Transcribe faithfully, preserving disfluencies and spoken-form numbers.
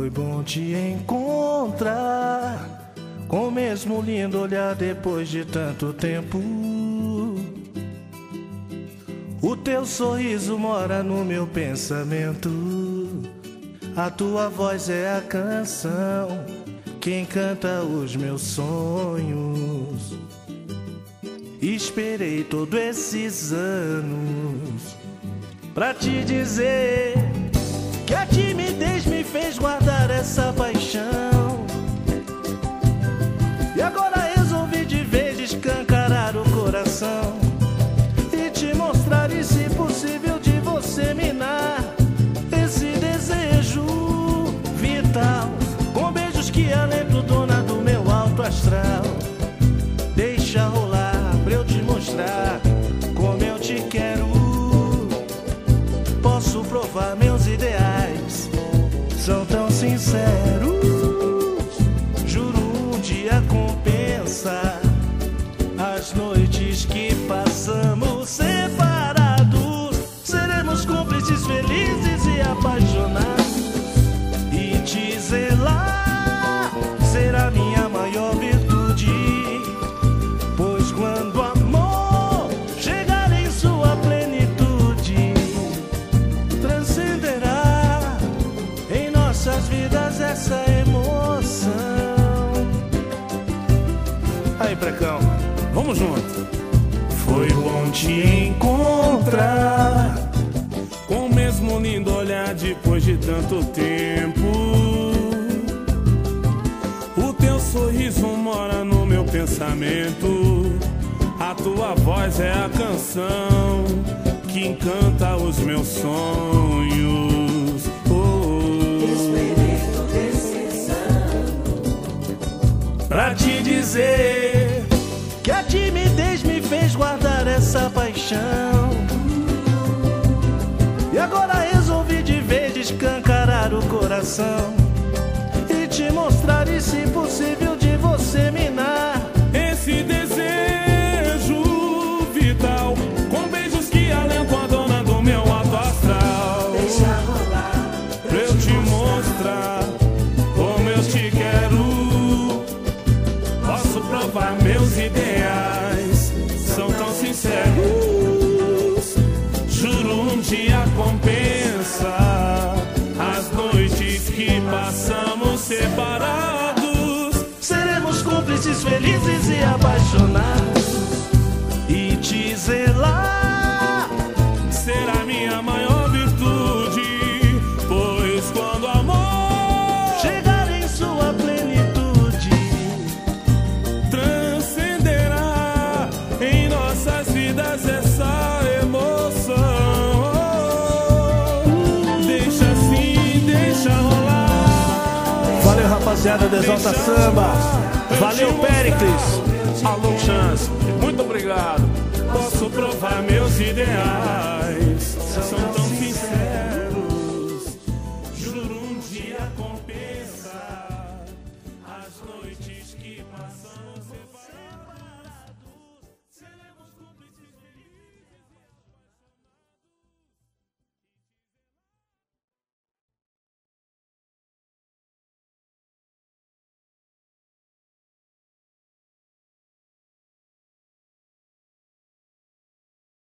Foi bom te encontrar, com o mesmo lindo olhar depois de tanto tempo. O teu sorriso mora no meu pensamento. A tua voz é a canção que encanta os meus sonhos. Esperei todos esses anos pra te dizer que a timidez me fez guardar essa paixão. E agora resolvi de vez escancarar o coração e te mostrar, e se possível de você minar esse desejo vital, com beijos que alento, dona do meu alto astral. Deixa rolar pra eu te mostrar como eu te quero. Posso provar, meus ideais são tão sinceros. Juro, um dia compensa as noites que passamos separados. Seremos cúmplices felizes e apaixonados, e te zelar será minha maior virtude, pois quando o amor chegar em sua plenitude, transcenderá em nossas vidas essa emoção. Aí, Precão, vamos junto. Foi bom te encontrar, com o mesmo lindo olhar depois de tanto tempo. O teu sorriso mora no meu pensamento. A tua voz é a canção que encanta os meus sonhos. Oh. Esperei todo esse ano pra te dizer que a timidez me fez guardar essa paixão. E agora resolvi de vez escancarar o coração e te mostrar, e se possível de você minar esse desejo vital, com beijos que alentam a dona do meu alto astral. Deixa rolar pra eu te mostrar como eu te quero. Posso provar, meus ideais são tão sinceros. Juro, um dia compensa as noites que passamos separados. Seremos cúmplices felizes e apaixonados, e te zelar será minha maior virtude, pois quando o amor chegar em sua plenitude, transcenderá em nossas vidas essa emoção. Deixa assim, deixa rolar. Valeu, rapaziada do Exalta Samba. Valeu, Péricles. Alô, Chance, muito obrigado. Posso provar, meus ideais